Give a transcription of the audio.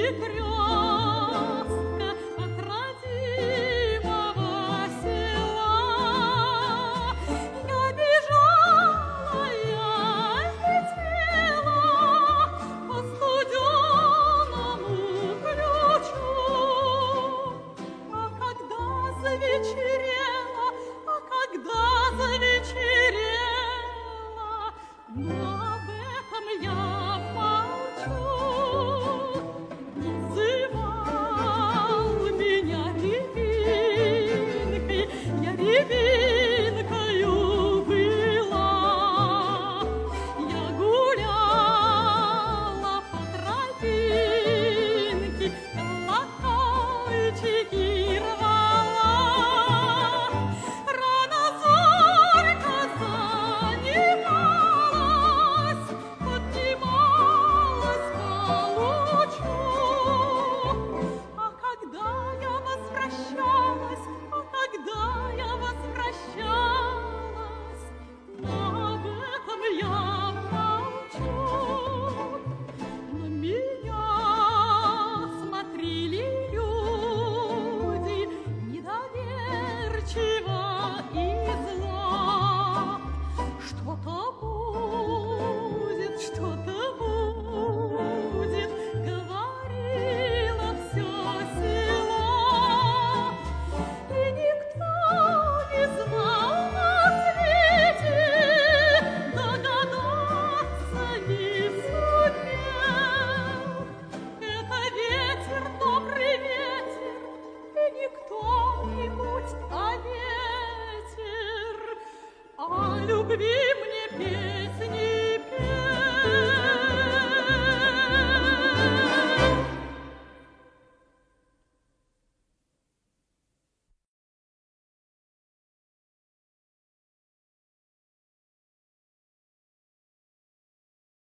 перекрестка от родимого села. Я бежала, я летела по студеному ключу. А когда завечерело, но об этом я молчу. Называл меня рябинкой, я рябинкою была. Я гуляла по тропинке, колокольчики рвала. Рано зорька занималась, поднималась по лучу. А когда я возвращалась, но об этом я молчу. На меня смотрели люди недоверчиво и зло. Что-то будет, говорило все село. И никто не знал на свете, догадаться не сумел. Это ветер, добрый ветер, и не кто-нибудь, а ветер. О любви мне пел.